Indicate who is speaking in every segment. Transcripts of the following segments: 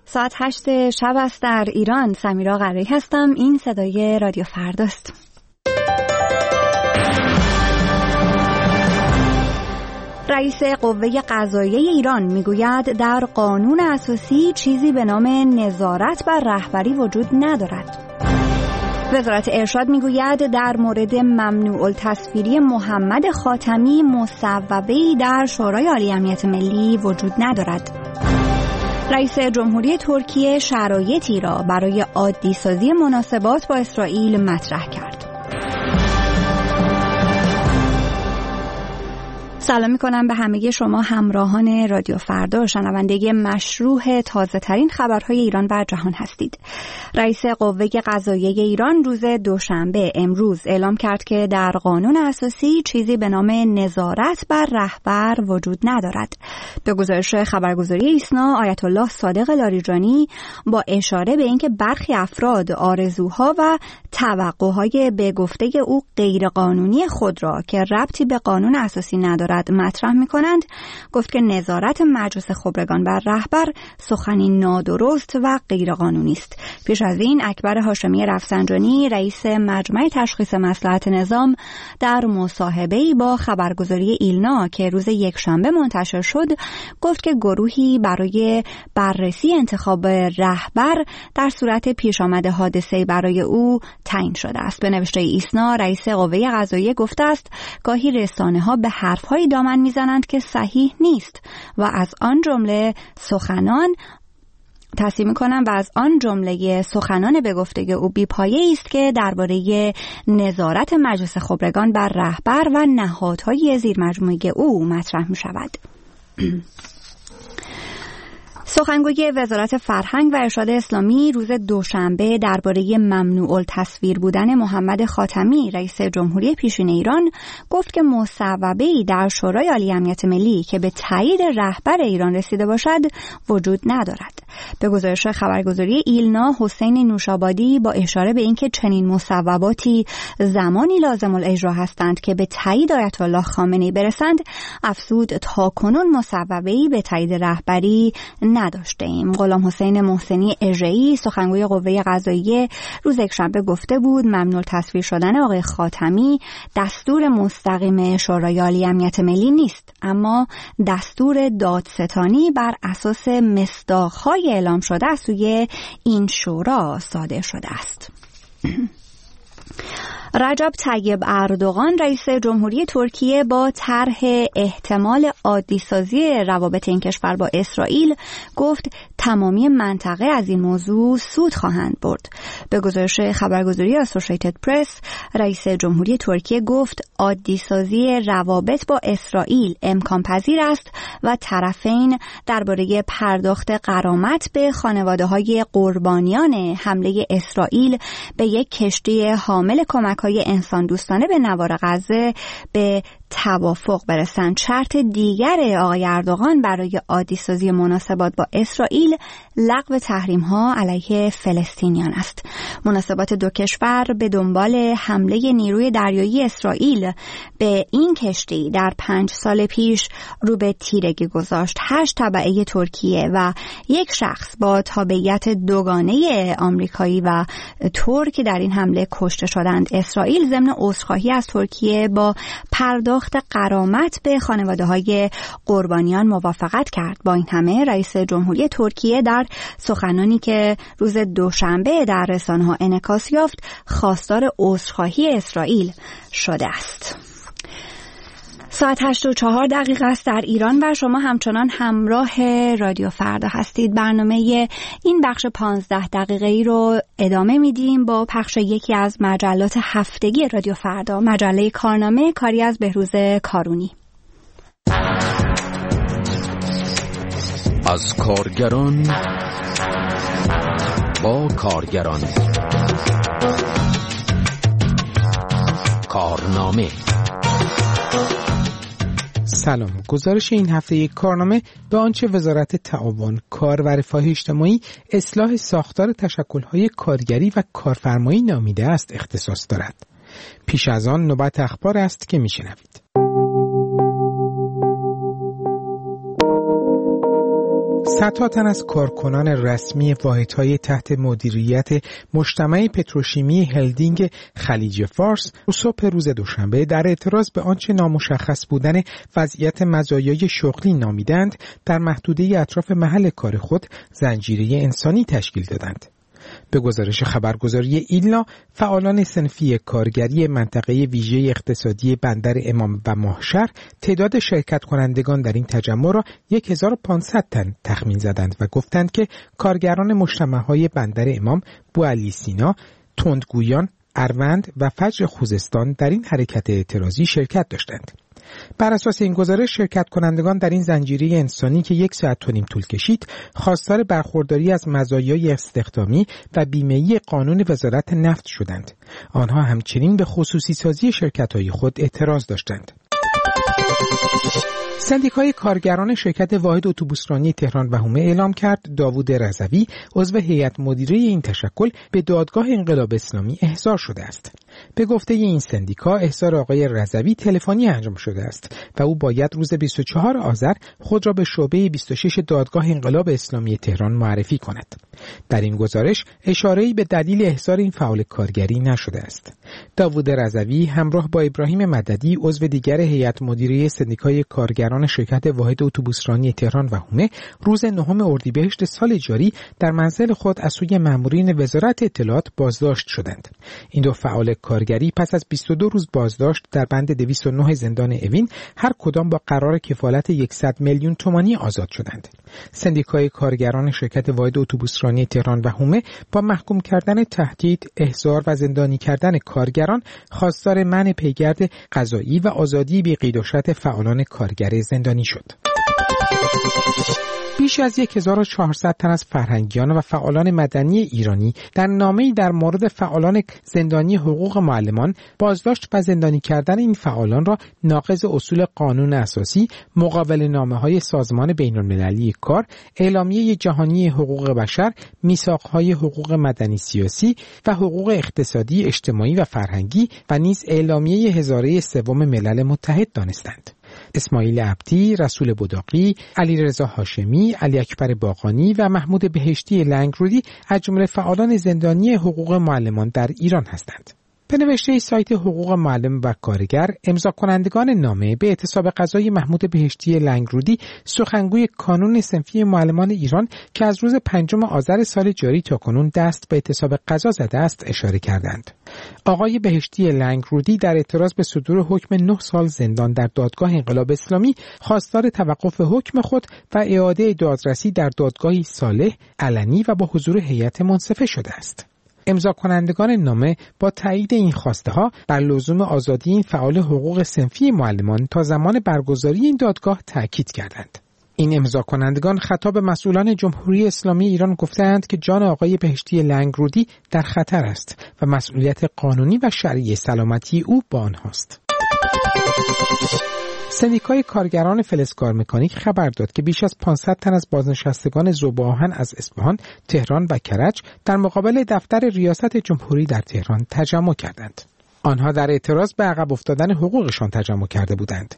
Speaker 1: ساعت 8 شب است در ایران. سمیرا قرایی هستم. این صدای رادیو فرداست. رئیس قوه قضاییه ایران میگوید در قانون اساسی چیزی به نام نظارت بر رهبری وجود ندارد. وزارت ارشاد میگوید در مورد ممنوع التصویری محمد خاتمی مصوبه‌ای در شورای عالی امنیت ملی وجود ندارد. رئیس جمهوری ترکیه شرایطی را برای عادی سازی مناسبات با اسرائیل مطرح کرد. سلام می‌کنم به همه شما همراهان رادیو فردا، شنونده مشروع تازه ترین خبرهای ایران و جهان هستید. رئیس قوه قضاییه ایران روز دوشنبه امروز اعلام کرد که در قانون اساسی چیزی به نام نظارت بر رهبر وجود ندارد. به گزارش خبرگزاری ایسنا، آیت الله صادق لاریجانی با اشاره به اینکه برخی افراد آرزوها و توقعهای به گفته او غیرقانونی خود را که ربطی به قانون اساسی ندارد مطرح می‌کنند، گفت که نظارت مجلس خبرگان بر رهبر سخنی نادرست و غیرقانونی است. پیش از این اکبر هاشمی رفسنجانی رئیس مجمع تشخیص مصلحت نظام در مصاحبه‌ای با خبرگزاری ایلنا که روز یکشنبه منتشر شد گفت که گروهی برای بررسی انتخاب رهبر در صورت پیش آمد حادثه‌ای برای او تعیین شده است. به نوشته ایسنا، رئیس قوه قضاییه گفته است گاهی رسانه‌ها به حرف‌های دامن میزنند که صحیح نیست و از آن جمله سخنان به گفته او بی‌پایه است که درباره نظارت مجلس خبرگان بر رهبر و نهادهای زیرمجموعه او مطرح می‌شود. سخنگوی وزارت فرهنگ و ارشاد اسلامی روز دوشنبه درباره ممنوع التصویر بودن محمد خاتمی رئیس جمهوری پیشین ایران گفت که مصوبه‌ای در شورای عالی امنیت ملی که به تایید رهبر ایران رسیده باشد وجود ندارد. به گزارش خبرگزاری ایلنا، حسین نوشابادی با اشاره به اینکه چنین مصوباتی زمانی لازم الاجرا هستند که به تایید آیت الله خامنه‌ای برسند، افزود تاکنون مصوبه‌ای به تایید رهبری نداشتیم. غلام حسین محسنی اژه‌ای سخنگوی قوه قضاییه روز یکشنبه گفته بود ممنوع تصویر شدن آقای خاتمی دستور مستقیم شورای عالی امنیت ملی نیست، اما دستور دادستانی بر اساس مصداق‌های اعلام شده از سوی این شورا صادر شده است. رجب طیب اردوغان رئیس جمهوری ترکیه با طرح احتمال عادی سازی روابط این کشور با اسرائیل گفت تمامی منطقه از این موضوع سود خواهند برد. به گزارش خبرگزاری اسوسییتد پرس، رئیس جمهوری ترکیه گفت عادی سازی روابط با اسرائیل امکان پذیر است و طرفین درباره پرداخت غرامت به خانواده‌های قربانیان حمله اسرائیل به یک کشتی حامل کمک‌های انسان دوستانه به نوار غزه به توافق برسند. شرط دیگر آقای اردوغان برای عادی سازی مناسبات با اسرائیل لغو تحریم‌ها علیه فلسطینیان است. مناسبات دو کشور به دنبال حمله نیروی دریایی اسرائیل به این کشتی در 5 سال پیش رو به تیرگی گذاشت. 8 تبعه ترکیه و یک شخص با تابعیت دوگانه آمریکایی و ترک در این حمله کشته شدند. اسرائیل ضمن عذرخواهی از ترکیه با پرداخت غرامت به خانواده‌های قربانیان موافقت کرد. با این همه رئیس جمهوری ترکیه در سخنانی که روز دوشنبه در رسانه‌ها انعکاس یافت خواستار عذرخواهی اسرائیل شده است. ساعت 8:04 است در ایران و شما همچنان همراه رادیو فردا هستید. برنامه این بخش 15 دقیقه‌ای رو ادامه میدیم با پخش یکی از مجلات هفتگی رادیو فردا، مجله کارنامه، کاری از بهروز کارونی.
Speaker 2: از کارگران با کارگران، کارنامه.
Speaker 3: سلام. گزارش این هفته کارنامه به آنچه وزارت تعاون، کار و رفاه اجتماعی اصلاح ساختار تشکل‌های کارگری و کارفرمایی نامیده است اختصاص دارد. پیش از آن نوبت اخبار است که میشنوید. صدها تن از کارکنان رسمی واحدهای تحت مدیریت مجتمع پتروشیمی هلدینگ خلیج فارس صبح روز دوشنبه در اعتراض به آنچه نامشخص بودن وضعیت مزایای شغلی نامیدند در محدوده اطراف محل کار خود زنجیره انسانی تشکیل دادند. به گزارش خبرگزاری ایلنا، فعالان صنفی کارگری منطقه ویژه اقتصادی بندر امام و ماهشهر تعداد شرکت کنندگان در این تجمع را 1500 تن تخمین زدند و گفتند که کارگران مجتمع‌های بندر امام، بوعلی سینا، تندگویان، اروند و فجر خوزستان در این حرکت اعتراضی شرکت داشتند. بر اساس این گزارش شرکت کنندگان در این زنجیره انسانی که 1 ساعت و نیم طول کشید خواستار برخورداری از مزایای استخدامی و بیمه‌ای قانون وزارت نفت شدند. آنها همچنین به خصوصی سازی شرکت‌های خود اعتراض داشتند. سندیکای کارگران شرکت واحد اتوبوسرانی تهران و حومه اعلام کرد داوود رضوی عضو هیئت مدیره این تشکل به دادگاه انقلاب اسلامی احضار شده است. به گفته این سندیکا احضار آقای رضوی تلفنی انجام شده است و او باید روز 24 آذر خود را به شعبه 26 دادگاه انقلاب اسلامی تهران معرفی کند. در این گزارش اشاره‌ای به دلیل احضار این فعال کارگری نشده است. داوود رضوی همراه با ابراهیم مددی عضو دیگر هیئت مدیره سندیکای کارگران شرکت واحد اتوبوسرانی تهران و حومه روز 9 اردیبهشت سال جاری در منزل خود از سوی مامورین وزارت اطلاعات بازداشت شدند. این دو فعال کارگری پس از 22 روز بازداشت در بند 209 زندان اوین هر کدام با قرار کفالت 100 میلیون تومانی آزاد شدند. سندیکای کارگران شرکت واحد اتوبوسرانی تهران و حومه با محکوم کردن تهدید، احضار و زندانی کردن کارگران خواستار منع پیگرد قضایی و آزادی بی قید و شرط فعالان کارگر زندانی شد. بیش از 1400 تن از فرهنگیان و فعالان مدنی ایرانی در نامه‌ای در مورد فعالان زندانی حقوق معلمان بازداشت و زندانی کردن این فعالان را ناقض اصول قانون اساسی، مقابل نامه‌های سازمان بین‌المللی کار، اعلامیه جهانی حقوق بشر، میثاق‌های حقوق مدنی سیاسی و حقوق اقتصادی، اجتماعی و فرهنگی و نیز اعلامیه هزاره سوم ملل متحد دانستند. اسماعیل عبدی، رسول بداقی، علیرضا هاشمی، علی اکبر باقانی و محمود بهشتی لنگرودی از جمله فعالان زندانی حقوق معلمان در ایران هستند. به نوشته سایت حقوق معلم و کارگر، امضا کنندگان نامه به اعتصاب قضای محمود بهشتی لنگرودی، سخنگوی کانون صنفی معلمان ایران که از روز 5 آذر سال جاری تاکنون دست به اعتصاب قضا زده است اشاره کردند. آقای بهشتی لنگرودی در اعتراض به صدور حکم 9 سال زندان در دادگاه انقلاب اسلامی خواستار توقف حکم خود و اعاده دادرسی در دادگاهی صالح، علنی و با حضور هیئت منصفه شده است. امضا کنندگان نامه با تایید این خواسته ها بر لزوم آزادی این فعال حقوق صنفی معلمان تا زمان برگزاری این دادگاه تاکید کردند. این امضا کنندگان خطاب مسئولان جمهوری اسلامی ایران گفتند که جان آقای بهشتی لنگرودی در خطر است و مسئولیت قانونی و شرعی سلامتی او با آنهاست. سندیکای کارگران فلزکار مکانیک خبر داد که بیش از 500 تن از بازنشستگان ذوب‌آهن از اصفهان، تهران و کرج در مقابل دفتر ریاست جمهوری در تهران تجمع کردند. آنها در اعتراض به عقب افتادن حقوقشان تجمع کرده بودند.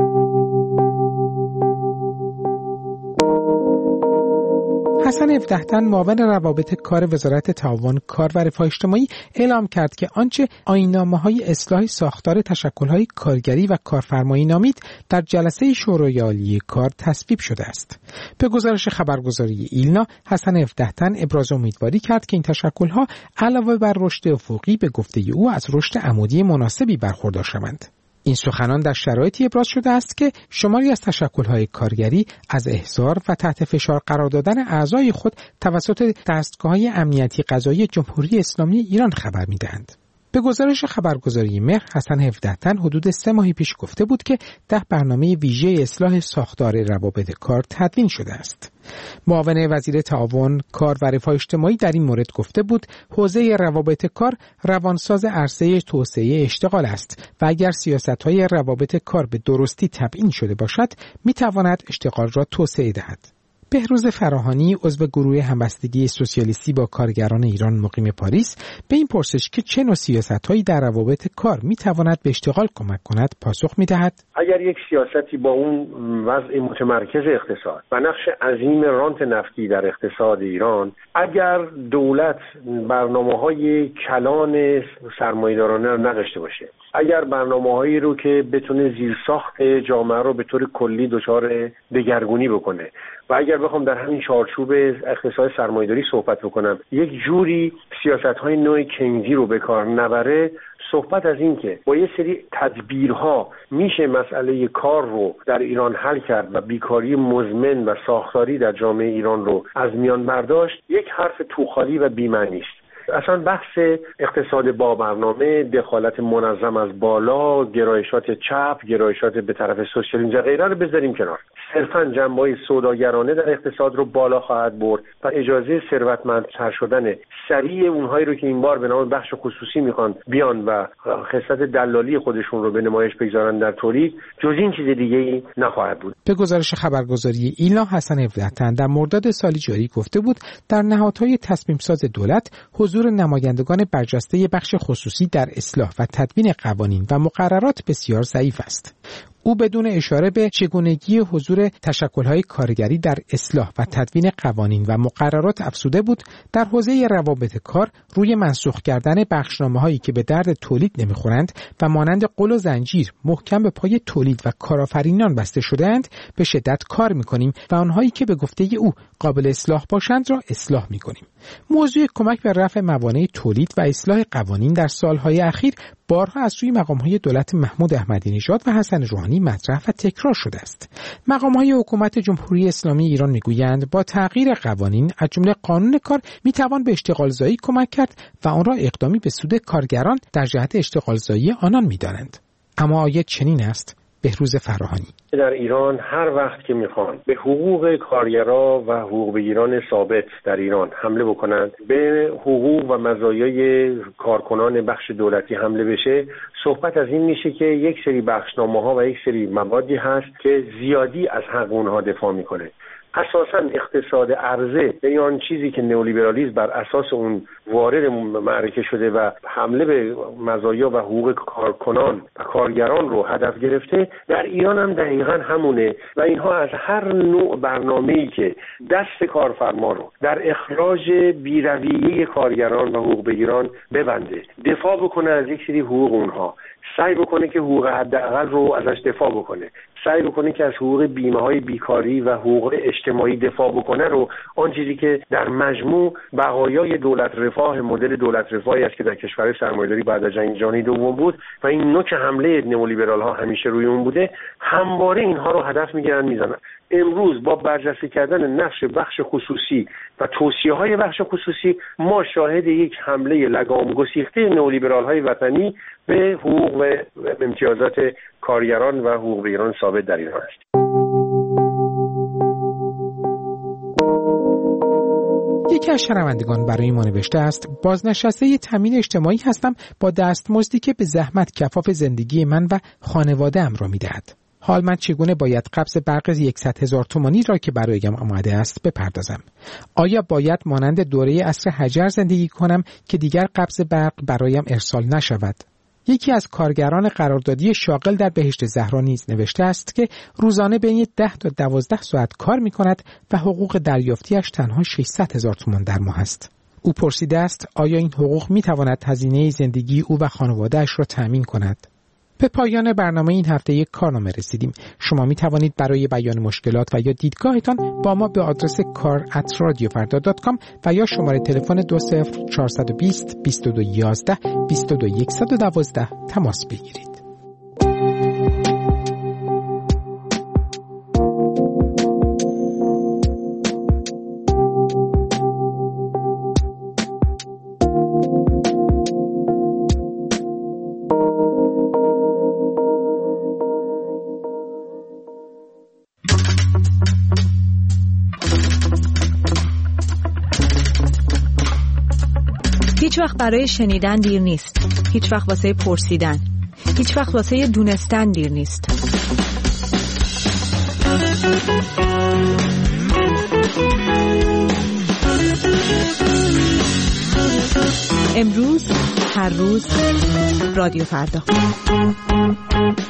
Speaker 3: حسن 17 تن معاون روابط کار وزارت تعاون کار و رفاه اجتماعی اعلام کرد که آنچه آیین‌نامه‌های اصلاح ساختار تشکل‌های کارگری و کارفرمایی نامید در جلسه شورای عالی کار تصویب شده است. به گزارش خبرگزاری ایلنا، حسن 17 تن ابراز امیدواری کرد که این تشکل‌ها علاوه بر رشد افقی به گفته او از رشد عمودی مناسبی برخوردار شوند. این سخنان در شرایطی ابراز شده است که شماری از تشکل‌های کارگری از احضار و تحت فشار قرار دادن اعضای خود توسط دستگاه‌های امنیتی قضایی جمهوری اسلامی ایران خبر می‌دهند. به گزارش خبرگزاری مهر، حسن 17 تن حدود 3 ماه پیش گفته بود که 10 برنامه ویژه اصلاح ساختار روابط کار تدوین شده است. معاون وزیر تعاون کار و رفاه اجتماعی در این مورد گفته بود حوزه روابط کار روانساز عرصه توسعه اشتغال است و اگر سیاست‌های روابط کار به درستی تبیین شده باشد می‌تواند اشتغال را توسعه دهد. بهروز فراهانی عضو گروه همبستگی سوسیالیستی با کارگران ایران مقیم پاریس به این پرسش که چه نوع سیاست‌هایی در روابط کار می‌تواند به اشتغال کمک کند پاسخ می‌دهد:
Speaker 4: اگر یک سیاستی با اون وضع متمرکز اقتصاد و نقش عظیم رانت نفتی در اقتصاد ایران، اگر دولت برنامه‌های کلان سرمایه‌دارانه رو نداشته باشه، اگر برنامه‌هایی رو که بتونه زیرساخت جامعه رو به طور کلی دچار دگرگونی بکنه و اگر بخوام در همین چارچوب اقتصاد سرمایه‌داری صحبت بکنم، یک جوری سیاست‌های نوع کینزی رو به کار نبره، صحبت از این که با یه سری تدبیرها میشه مسئله کار رو در ایران حل کرد و بیکاری مزمن و ساختاری در جامعه ایران رو از میان برداشت، یک حرف توخالی و بی‌معنی است. اصلا بحث اقتصاد با برنامه، دخالت منظم از بالا، گرایشات چپ، گرایشات به طرف سوسیالیسم و غیره رو بذاریم کنار. صرفاً جنبه‌های سوداگرانه در اقتصاد رو بالا خواهد برد و اجازه ثروتمندتر شدن سریع اونهایی رو که این بار به نام بخش خصوصی میخوان بیان و خصلت دلالی خودشون رو به نمایش بگذارن در تولید، جز این چیز دیگه‌ای نخواهد بود.
Speaker 3: به گزارش خبرگزاری ایلا، حسن عبدالعطیان در مرداد سال جاری گفته بود در نهادهای تصمیم ساز دولت حضور نمایندگان برجسته بخش خصوصی در اصلاح و تدوین قوانین و مقررات بسیار ضعیف است. او بدون اشاره به چگونگی حضور تشکل‌های کارگری در اصلاح و تدوین قوانین و مقررات افزوده بود در حوزه روابط کار روی منسوخ کردن بخشنامه‌هایی که به درد تولید نمی‌خورند و مانند قل و زنجیر محکم به پای تولید و کارآفرینان بسته شده‌اند به شدت کار می‌کنیم و آنهایی که به گفته او قابل اصلاح باشند را اصلاح می‌کنیم. موضوع کمک به رفع موانع تولید و اصلاح قوانین در سال‌های اخیر بارها از سوی مقام‌های دولت محمود احمدی نژاد و حسن روحانی مطرح و تکرار شده است. مقام‌های حکومت جمهوری اسلامی ایران می‌گویند با تغییر قوانین از جمله قانون کار می‌توان به اشتغالزایی کمک کرد و آن را اقدامی به سود کارگران در جهت اشتغالزایی آنان می‌دانند. اما آیا چنین است؟ بهروز فراهانی:
Speaker 4: در ایران هر وقت که میخوان به حقوق کارگرا و حقوق بگیران ثابت در ایران حمله بکنند، به حقوق و مزایای کارکنان بخش دولتی حمله بشه، صحبت از این میشه که یک سری بخشنامه‌ها و یک سری موادی هست که زیادی از حق اونها دفاع میکنه. اساساً اقتصاد عرضه، یعنی آن چیزی که نئولیبرالیسم بر اساس اون وارد معرکه شده و حمله به مزایا و حقوق کارکنان و کارگران رو هدف گرفته، در ایران هم دقیقاً همونه و اینها از هر نوع برنامه‌ای که دست کارفرما رو در اخراج بی‌رویه کارگران و حقوق بگیران ببنده، دفاع بکنه از یک سری حقوق اونها، سعی بکنه که حقوق حداقل رو ازش دفاع بکنه، سعی بکنه که از حقوق بیمه‌های بیکاری و حقوق اجتماعی دفاع بکنه، رو آن چیزی که در مجموع بقایای دولت رفاه، مدل دولت رفاهی است که در کشور سرمایه‌داری بعد از جنگ جهانی دوم بود و این نوک حمله نئولیبرال‌ها همیشه روی اون بوده، همواره اینها رو هدف می‌گیرن میزنن. امروز با برجسته کردن نقش بخش خصوصی و توصیه‌های بخش خصوصی، ما شاهد یک حمله لگام گسیخته نئولیبرال‌های وطنی به حقوق و امتیازات کارگران و حقوق بگیران ثابت در ایران است.
Speaker 3: یکی از شنوندگان برای ما نوشته است: بازنشسته تامین اجتماعی هستم با دستمزدی که به زحمت کفاف زندگی من و خانواده‌ام را می‌دهد. حال من چگونه باید قبض برق 100,000 تومانی را که برایم آمده است بپردازم؟ آیا باید مانند دوره عصر حجر زندگی کنم که دیگر قبض برق برایم ارسال نشود؟ یکی از کارگران قراردادی شاغل در بهشت زهرا نیز نوشته است که روزانه بین 10 تا 12 ساعت کار می کند و حقوق دریافتیش تنها 600,000 تومان در ماه است. او پرسیده است آیا این حقوق می تواند هزینه زندگی او و خانواده‌اش را تأمین کند؟ به پایان برنامه این هفته یک کارنامه رسیدیم. شما می توانید برای بیان مشکلات و یا دیدگاهتان با ما به آدرس kar@radiofarda.com و یا شماره تلفن 20420 2211 22112 تماس بگیرید.
Speaker 5: هیچ وقت برای شنیدن دیر نیست. هیچ وقت واسه پرسیدن. هیچ وقت واسه دونستن دیر نیست. امروز، هر روز، رادیو فردا.